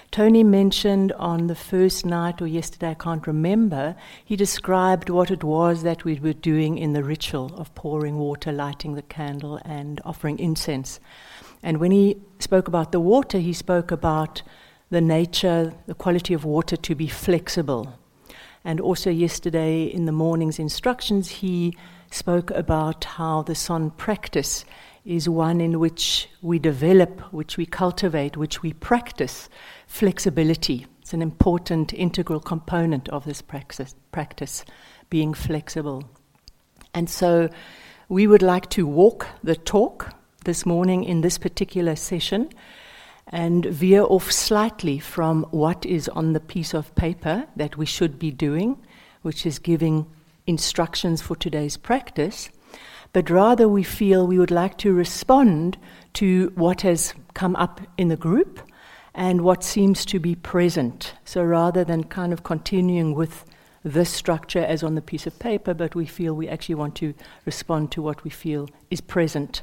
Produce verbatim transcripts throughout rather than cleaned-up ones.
Tony mentioned on the first night, or yesterday, I can't remember, he described what it was that we were doing in the ritual of pouring water, lighting the candle, and offering incense. And when he spoke about the water, he spoke about the nature, the quality of water to be flexible. And also yesterday in the morning's instructions, he spoke about how the Son practice is one in which we develop, which we cultivate, which we practice flexibility. It's an important integral component of this praxis, practice, being flexible. And so we would like to walk the talk this morning in this particular session and veer off slightly from what is on the piece of paper that we should be doing, which is giving instructions for today's practice, but rather we feel we would like to respond to what has come up in the group and what seems to be present. So rather than kind of continuing with this structure as on the piece of paper, but we feel we actually want to respond to what we feel is present.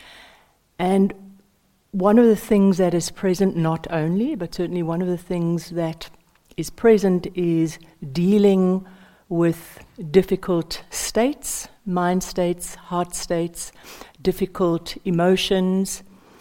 And one of the things that is present, not only, but certainly one of the things that is present is dealing with difficult states, mind states, heart states, difficult emotions,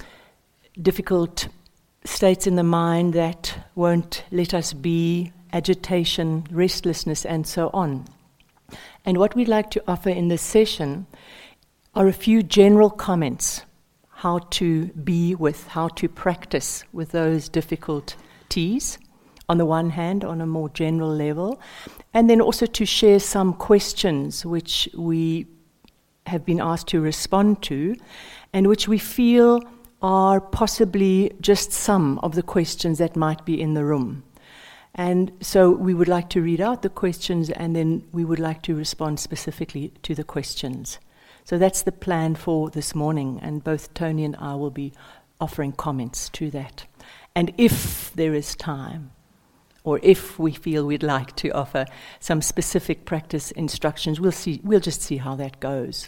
difficult states in the mind that won't let us be, agitation, restlessness, and so on. And what we'd like to offer in this session are a few general comments, how to be with, how to practice with those difficulties, on the one hand, on a more general level, and then also to share some questions which we have been asked to respond to, and which we feel are possibly just some of the questions that might be in the room. And so we would like to read out the questions, and then we would like to respond specifically to the questions. So that's the plan for this morning, and both Tony and I will be offering comments to that. And if there is time, or if we feel we'd like to offer some specific practice instructions, we'll see. We'll just see how that goes.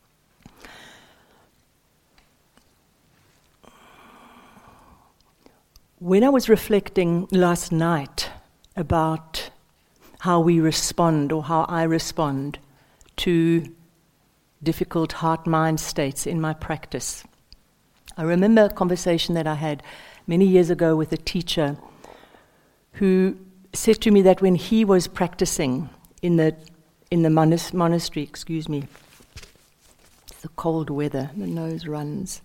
When I was reflecting last night about how we respond, or how I respond to difficult heart-mind states in my practice, I remember a conversation that I had many years ago with a teacher who said to me that when he was practicing in the in the monas- monastery, excuse me, it's the cold weather, the nose runs.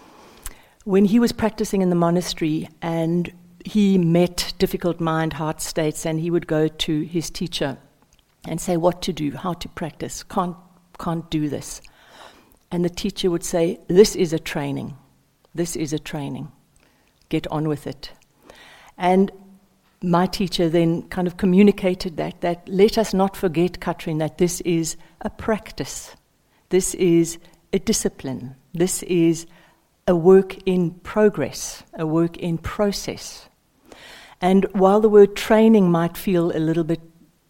When he was practicing in the monastery and he met difficult mind, heart states, and he would go to his teacher and say what to do, how to practice, can't can't do this. And the teacher would say, this is a training, this is a training, get on with it. And my teacher then kind of communicated that, that let us not forget, Katrin, that this is a practice. This is a discipline. This is a work in progress, a work in process. And while the word training might feel a little bit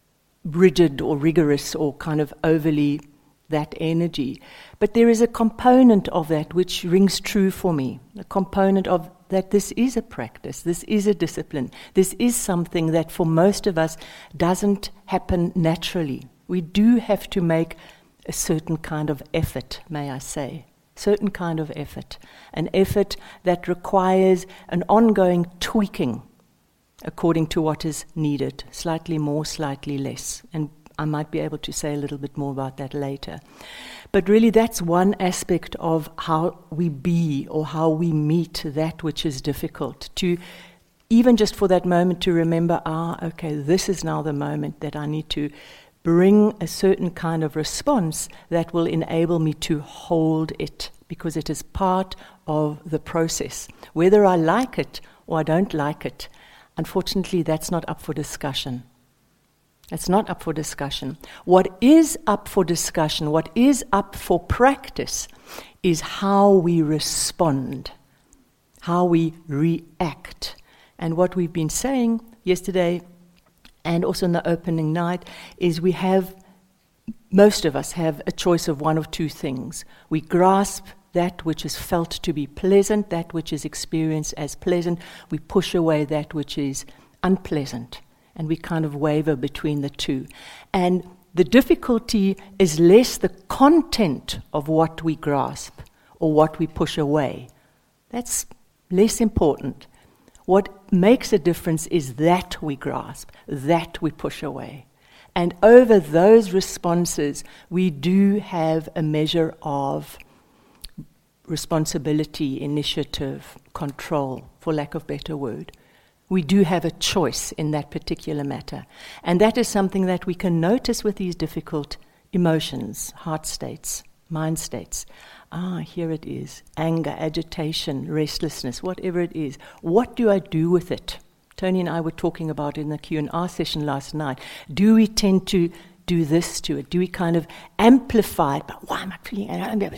rigid or rigorous or kind of overly that energy, but there is a component of that which rings true for me, a component of that this is a practice, this is a discipline, this is something that for most of us doesn't happen naturally. We do have to make a certain kind of effort, may I say, certain kind of effort, an effort that requires an ongoing tweaking according to what is needed, slightly more, slightly less, and I might be able to say a little bit more about that later. But really that's one aspect of how we be or how we meet that which is difficult. To even just for that moment to remember, ah, okay, this is now the moment that I need to bring a certain kind of response that will enable me to hold it, because it is part of the process. Whether I like it or I don't like it, unfortunately that's not up for discussion. It's not up for discussion. What is up for discussion, what is up for practice, is how we respond, how we react. And what we've been saying yesterday and also in the opening night is we have, most of us have a choice of one of two things. We grasp that which is felt to be pleasant, that which is experienced as pleasant. We push away that which is unpleasant, and we kind of waver between the two. And the difficulty is less the content of what we grasp or what we push away. That's less important. What makes a difference is that we grasp, that we push away. And over those responses, we do have a measure of responsibility, initiative, control, for lack of better word. We do have a choice in that particular matter. And that is something that we can notice with these difficult emotions, heart states, mind states. Ah, here it is. Anger, agitation, restlessness, whatever it is. What do I do with it? Tony and I were talking about in the Q and A session last night. Do we tend to do this to it? Do we kind of amplify it? But why am I feeling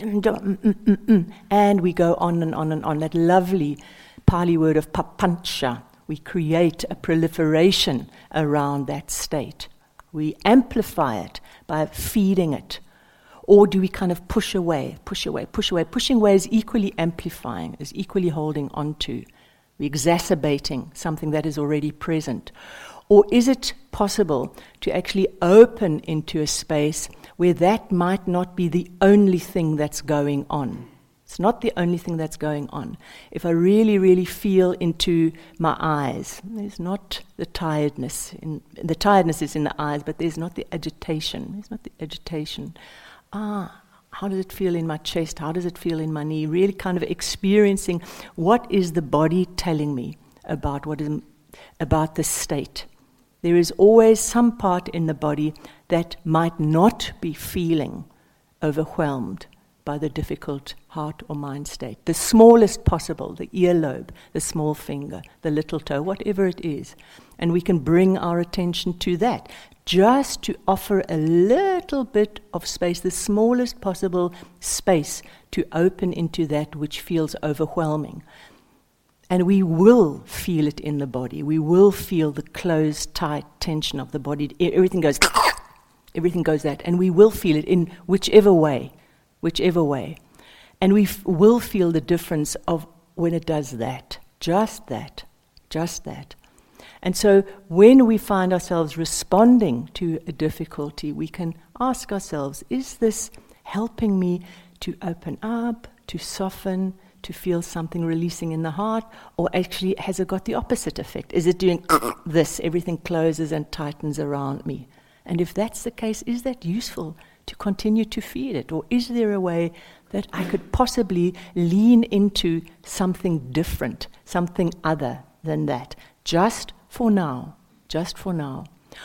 it? And we go on and on and on. That lovely Pali word of papancha. We create a proliferation around that state. We amplify it by feeding it. Or do we kind of push away, push away, push away? Pushing away is equally amplifying, is equally holding on to. We're exacerbating something that is already present. Or is it possible to actually open into a space where that might not be the only thing that's going on? It's not the only thing that's going on. If I really, really feel into my eyes, there's not the tiredness. In, the tiredness is in the eyes, but there's not the agitation. There's not the agitation. Ah, how does it feel in my chest? How does it feel in my knee? Really kind of experiencing what is the body telling me about what is about the state. There is always some part in the body that might not be feeling overwhelmed by the difficult heart or mind state. The smallest possible, the earlobe, the small finger, the little toe, whatever it is. And we can bring our attention to that, just to offer a little bit of space, the smallest possible space to open into that which feels overwhelming. And we will feel it in the body. We will feel the closed, tight tension of the body. Everything goes, everything goes that. And we will feel it in whichever way, whichever way. And we f- will feel the difference of when it does that, just that, just that. And so when we find ourselves responding to a difficulty, we can ask ourselves, is this helping me to open up, to soften, to feel something releasing in the heart? Or actually has it got the opposite effect? Is it doing this, everything closes and tightens around me? And if that's the case, is that useful to continue to feed it? Or is there a way that I could possibly lean into something different, something other than that, just for now, just for now?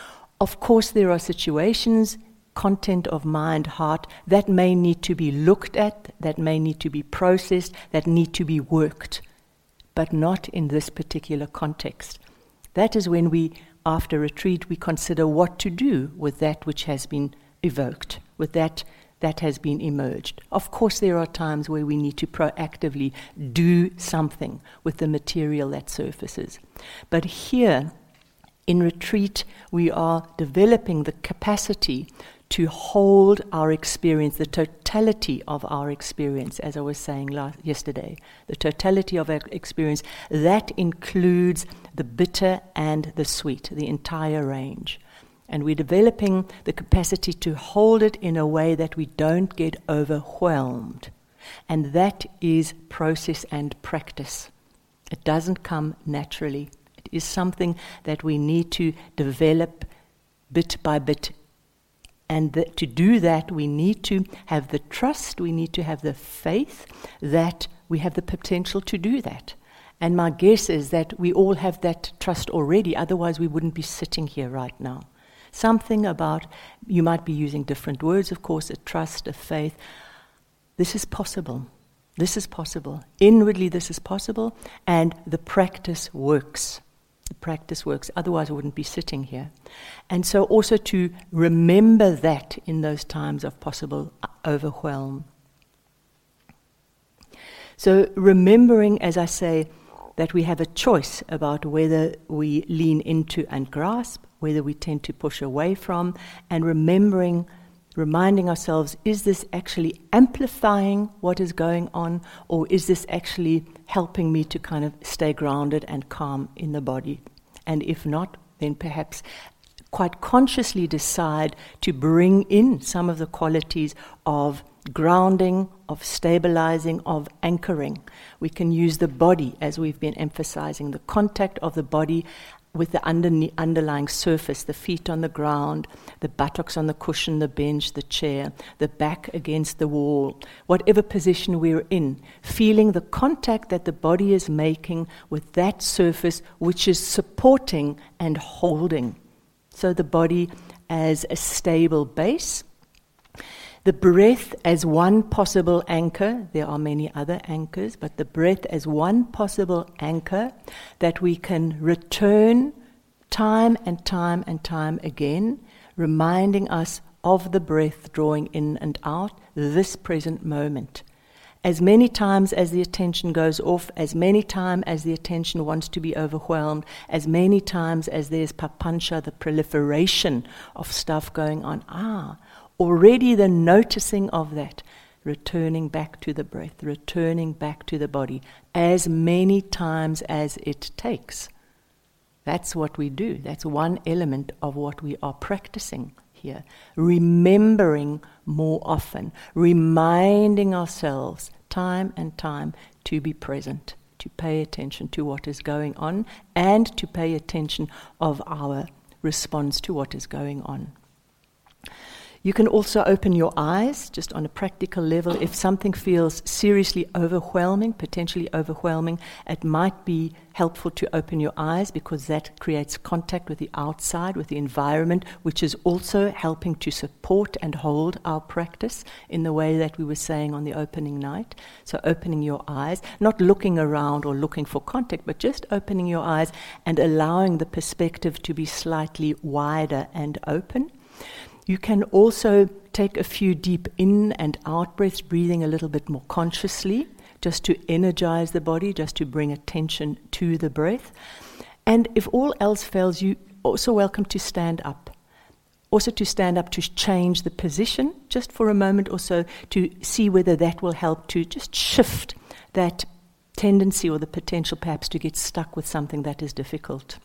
Of course, there are situations, content of mind, heart, that may need to be looked at, that may need to be processed, that need to be worked, but not in this particular context. That is when we, after retreat, we consider what to do with that which has been evoked, with that that has been emerged. Of course, there are times where we need to proactively do something with the material that surfaces. But here, in retreat, we are developing the capacity to hold our experience, the totality of our experience, as I was saying last, yesterday, the totality of our experience. That includes the bitter and the sweet, the entire range. And we're developing the capacity to hold it in a way that we don't get overwhelmed. And that is process and practice. It doesn't come naturally. It is something that we need to develop bit by bit. And that to do that, we need to have the trust, we need to have the faith that we have the potential to do that. And my guess is that we all have that trust already, otherwise we wouldn't be sitting here right now. Something about, you might be using different words, of course, a trust, a faith. This is possible. This is possible. Inwardly, this is possible, and the practice works. The practice works. Otherwise, I wouldn't be sitting here. And so also to remember that in those times of possible overwhelm. So remembering, as I say, that we have a choice about whether we lean into and grasp, whether we tend to push away from, and remembering reminding ourselves, is this actually amplifying what is going on, or is this actually helping me to kind of stay grounded and calm in the body? And if not, then perhaps quite consciously decide to bring in some of the qualities of grounding, of stabilizing, of anchoring. We can use the body, as we've been emphasizing, the contact of the body with the under- underlying surface, the feet on the ground, the buttocks on the cushion, the bench, the chair, the back against the wall, whatever position we're in, feeling the contact that the body is making with that surface which is supporting and holding. So the body as a stable base, the breath as one possible anchor. There are many other anchors, but the breath as one possible anchor that we can return time and time and time again, reminding us of the breath drawing in and out, this present moment. As many times as the attention goes off, as many times as the attention wants to be overwhelmed, as many times as there's papancha, the proliferation of stuff going on, ah, already the noticing of that, returning back to the breath, returning back to the body, as many times as it takes. That's what we do. That's one element of what we are practicing here. Remembering more often, reminding ourselves time and time to be present, to pay attention to what is going on, and to pay attention of our response to what is going on. You can also open your eyes, just on a practical level. If something feels seriously overwhelming, potentially overwhelming, it might be helpful to open your eyes, because that creates contact with the outside, with the environment, which is also helping to support and hold our practice in the way that we were saying on the opening night. So opening your eyes, not looking around or looking for contact, but just opening your eyes and allowing the perspective to be slightly wider and open. You can also take a few deep in and out breaths, breathing a little bit more consciously, just to energize the body, just to bring attention to the breath. And if all else fails, you also welcome to stand up. Also to stand up to change the position, just for a moment or so, to see whether that will help to just shift that tendency or the potential perhaps to get stuck with something that is difficult.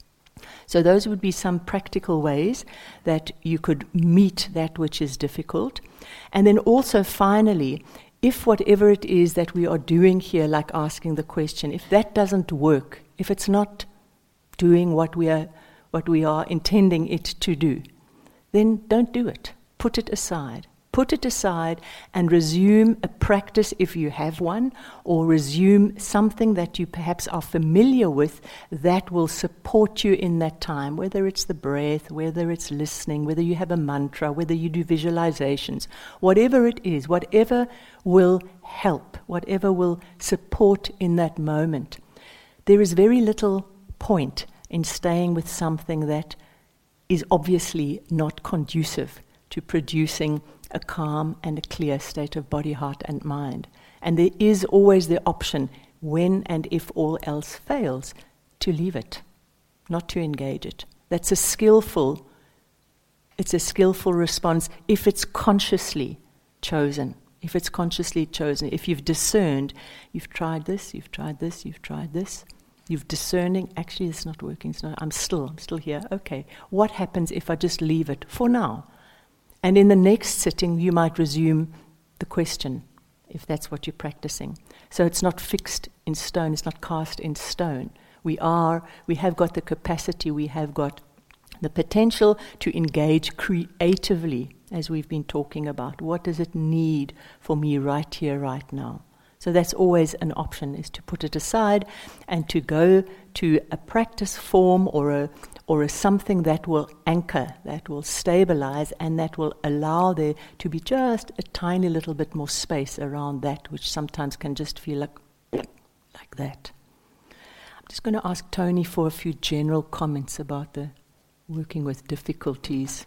So those would be some practical ways that you could meet that which is difficult. And then also finally, if whatever it is that we are doing here, like asking the question, if that doesn't work, if it's not doing what we are, what we are intending it to do, then don't do it. Put it aside. Put it aside and resume a practice if you have one, or resume something that you perhaps are familiar with that will support you in that time, whether it's the breath, whether it's listening, whether you have a mantra, whether you do visualizations, whatever it is, whatever will help, whatever will support in that moment. There is very little point in staying with something that is obviously not conducive to producing a calm and a clear state of body, heart, and mind. And there is always the option, when and if all else fails, to leave it, not to engage it. That's a skillful, it's a skillful response if it's consciously chosen. If it's consciously chosen, if you've discerned, you've tried this, you've tried this, you've tried this, you've discerning, actually it's not working, it's not, I'm still, I'm still here, okay. What happens if I just leave it for now? And in the next sitting, you might resume the question, if that's what you're practicing. So it's not fixed in stone, it's not cast in stone. We are, we have got the capacity, we have got the potential to engage creatively, as we've been talking about. What does it need for me right here, right now? So that's always an option, is to put it aside and to go to a practice form or a or a something that will anchor, that will stabilize, and that will allow there to be just a tiny little bit more space around that, which sometimes can just feel like, like that. I'm just going to ask Tony for a few general comments about the working with difficulties.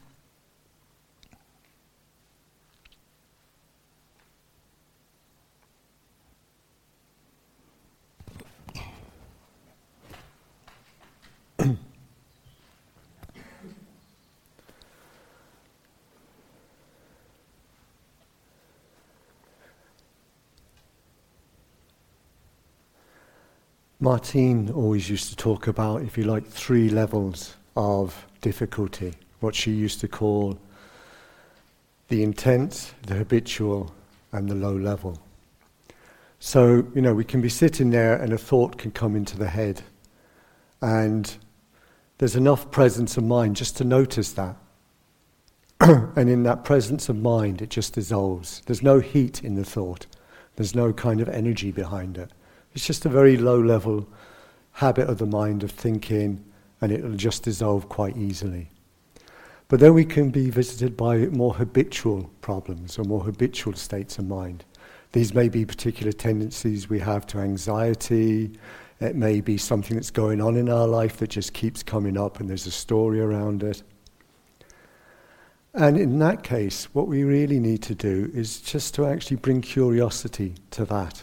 Martine always used to talk about, if you like, three levels of difficulty, what she used to call the intense, the habitual, and the low level. So, you know, we can be sitting there and a thought can come into the head, and there's enough presence of mind just to notice that. And in that presence of mind, it just dissolves. There's no heat in the thought. There's no kind of energy behind it. It's just a very low-level habit of the mind of thinking, and it'll just dissolve quite easily. But then we can be visited by more habitual problems or more habitual states of mind. These may be particular tendencies we have to anxiety. It may be something that's going on in our life that just keeps coming up and there's a story around it. And in that case, what we really need to do is just to actually bring curiosity to that.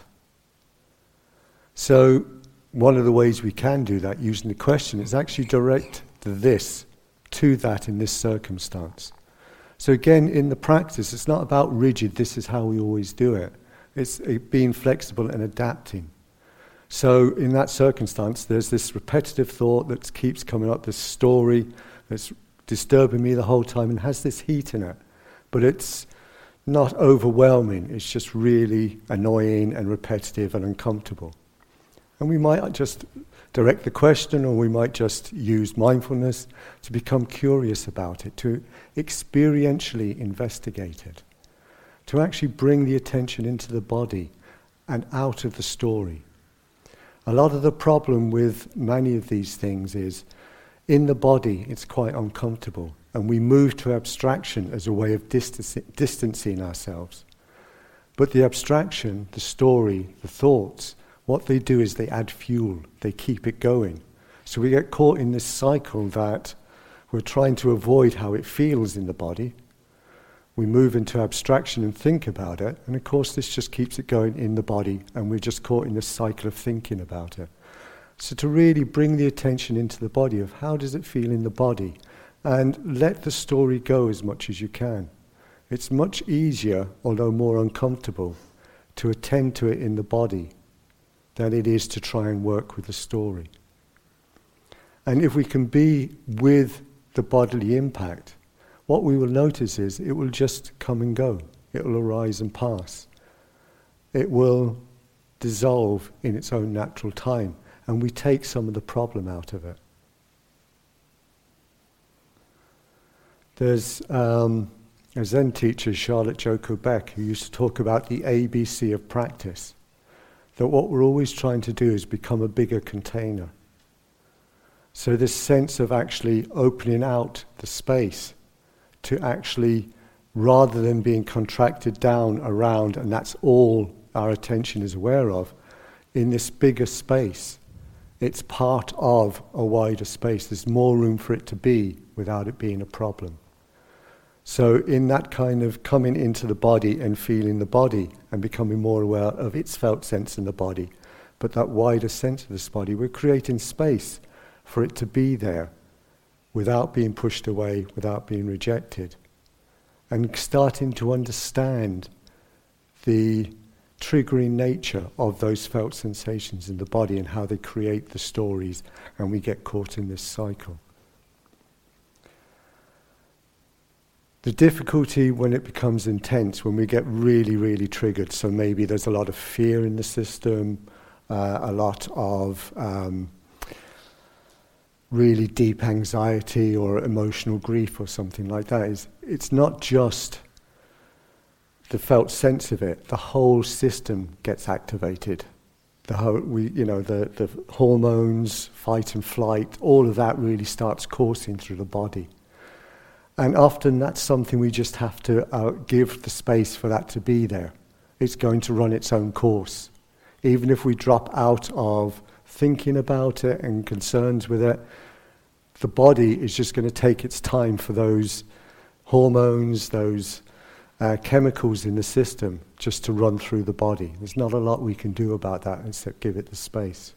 So one of the ways we can do that using the question is actually direct the this to that in this circumstance. So again, in the practice, it's not about rigid, this is how we always do it. It's being flexible and adapting. So in that circumstance, there's this repetitive thought that keeps coming up, this story that's disturbing me the whole time and has this heat in it. But it's not overwhelming, it's just really annoying and repetitive and uncomfortable. And we might just direct the question, or we might just use mindfulness to become curious about it, to experientially investigate it, to actually bring the attention into the body and out of the story. A lot of the problem with many of these things is, in the body it's quite uncomfortable, and we move to abstraction as a way of distanci- distancing ourselves. But the abstraction, the story, the thoughts, what they do is they add fuel, they keep it going. So we get caught in this cycle that we're trying to avoid how it feels in the body. We move into abstraction and think about it, and of course this just keeps it going in the body, and we're just caught in this cycle of thinking about it. So to really bring the attention into the body of how does it feel in the body, and let the story go as much as you can. It's much easier, although more uncomfortable, to attend to it in the body than it is to try and work with the story. And if we can be with the bodily impact, what we will notice is it will just come and go. It will arise and pass. It will dissolve in its own natural time, and we take some of the problem out of it. There's um, a Zen teacher, Charlotte Joko Beck, who used to talk about the A B C of practice. That what we're always trying to do is become a bigger container. So this sense of actually opening out the space to actually, rather than being contracted down around, and that's all our attention is aware of, in this bigger space, it's part of a wider space. There's more room for it to be without it being a problem. So in that kind of coming into the body and feeling the body and becoming more aware of its felt sense in the body, but that wider sense of this body, we're creating space for it to be there without being pushed away, without being rejected, and starting to understand the triggering nature of those felt sensations in the body and how they create the stories, and we get caught in this cycle. The difficulty when it becomes intense, when we get really, really triggered, so maybe there's a lot of fear in the system, uh, a lot of um, really deep anxiety or emotional grief or something like that, is it's not just the felt sense of it, the whole system gets activated. The whole, we, you know, the, the hormones, fight and flight, all of that really starts coursing through the body. And often that's something we just have to uh, give the space for that to be there. It's going to run its own course. Even if we drop out of thinking about it and concerns with it, the body is just going to take its time for those hormones, those uh, chemicals in the system, just to run through the body. There's not a lot we can do about that except give it the space.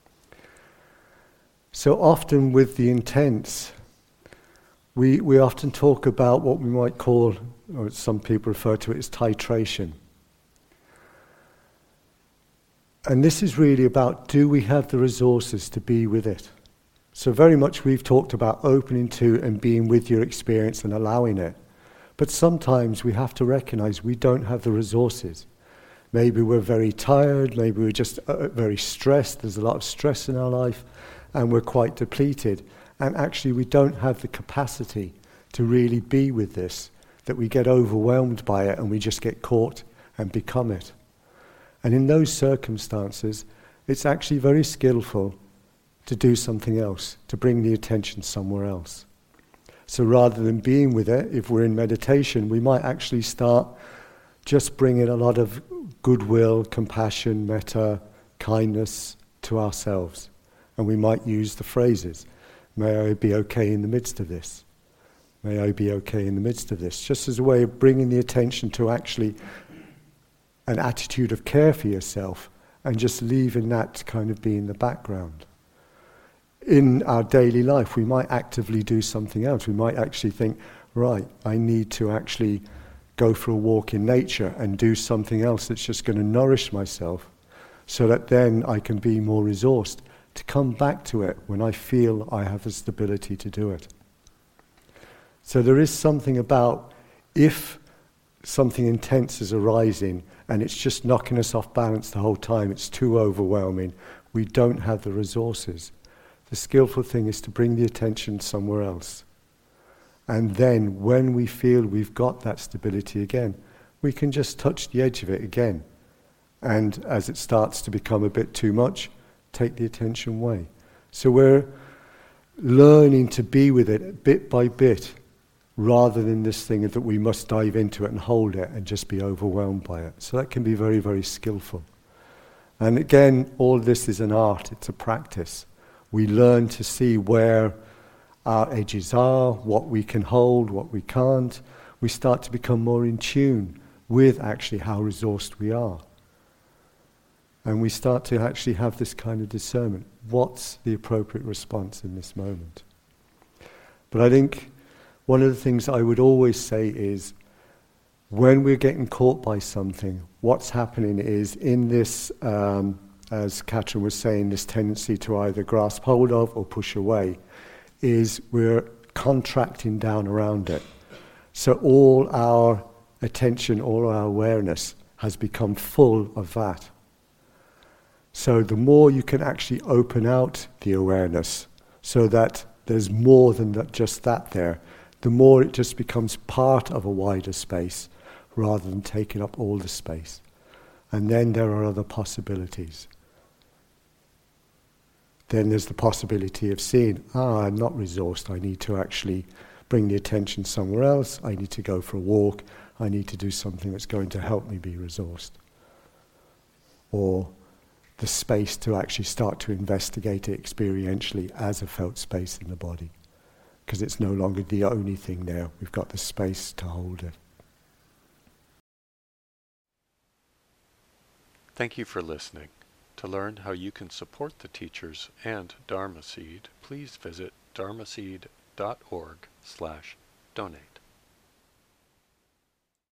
So often with the intense, We we often talk about what we might call, or some people refer to it as titration. And this is really about, do we have the resources to be with it? So very much we've talked about opening to and being with your experience and allowing it. But sometimes we have to recognize we don't have the resources. Maybe we're very tired, maybe we're just uh, very stressed, there's a lot of stress in our life, and we're quite depleted. And actually we don't have the capacity to really be with this, that we get overwhelmed by it and we just get caught and become it. And in those circumstances, it's actually very skillful to do something else, to bring the attention somewhere else. So rather than being with it, if we're in meditation, we might actually start just bringing a lot of goodwill, compassion, metta, kindness to ourselves. And we might use the phrases, may I be okay in the midst of this. May I be okay in the midst of this. Just as a way of bringing the attention to actually an attitude of care for yourself and just leaving that to kind of be in the background. In our daily life, we might actively do something else. We might actually think, right, I need to actually go for a walk in nature and do something else that's just going to nourish myself so that then I can be more resourced to come back to it when I feel I have the stability to do it. So there is something about if something intense is arising and it's just knocking us off balance the whole time, it's too overwhelming, we don't have the resources. The skillful thing is to bring the attention somewhere else. And then when we feel we've got that stability again, we can just touch the edge of it again. And as it starts to become a bit too much, take the attention away. So we're learning to be with it bit by bit, rather than this thing that we must dive into it and hold it and just be overwhelmed by it. So that can be very, very skillful. And again, all this is an art, it's a practice. We learn to see where our edges are, what we can hold, what we can't. We start to become more in tune with actually how resourced we are. And we start to actually have this kind of discernment. What's the appropriate response in this moment? But I think one of the things I would always say is, when we're getting caught by something, what's happening is in this, um, as Katrin was saying, this tendency to either grasp hold of or push away, is we're contracting down around it. So all our attention, all our awareness has become full of that. So the more you can actually open out the awareness so that there's more than that, just that there, the more it just becomes part of a wider space rather than taking up all the space. And then there are other possibilities. Then there's the possibility of seeing, ah, I'm not resourced, I need to actually bring the attention somewhere else, I need to go for a walk, I need to do something that's going to help me be resourced. Or the space to actually start to investigate it experientially as a felt space in the body. Because it's no longer the only thing there. We've got the space to hold it. Thank you for listening. To learn how you can support the teachers and Dharma Seed, please visit dharmaseed dot org slash donate.